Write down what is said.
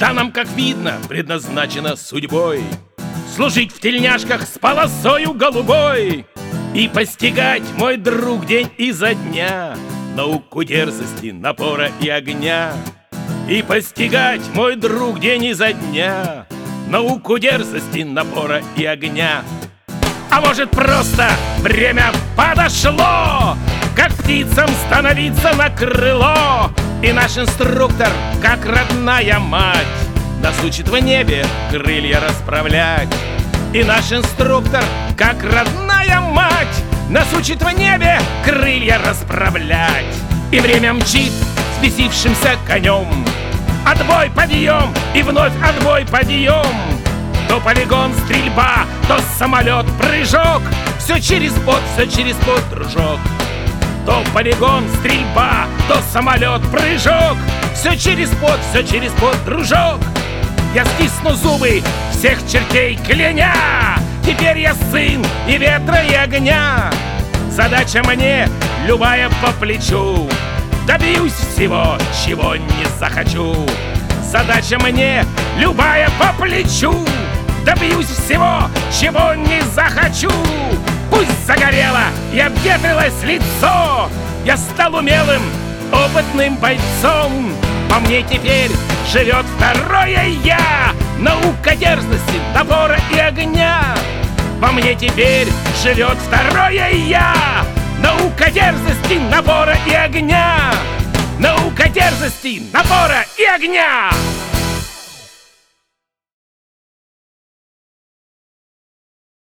Да нам, как видно, предназначено судьбой служить в тельняшках с полосою голубой и постигать, мой друг, день изо дня науку дерзости, напора и огня. И постигать, мой друг, день изо дня науку дерзости, напора и огня. А может, просто время подошло, как птицам становиться на крыло, и наш инструктор, как родная мать, нас учит в небе крылья расправлять. И наш инструктор, как родная мать, нас учит в небе крылья расправлять. И время мчит взбесившимся конем. Отбой, подъем, и вновь отбой, подъем. То полигон, стрельба, то самолет, прыжок. Все через бот, дружок. То полигон, стрельба, то самолет, прыжок. Все через бот, дружок. Я стисну зубы, всех чертей кляня. Теперь я сын и ветра, и огня. Задача мне любая по плечу. Добьюсь всего, чего не захочу. Задача мне любая по плечу. Добьюсь всего, чего не захочу. Пусть загорело и обветрилось лицо, я стал умелым, опытным бойцом. Во мне теперь живет второе я, наука дерзости, напора и огня. Во мне теперь живет второе я, наука дерзости, напора и огня. Наука дерзости, напора и огня.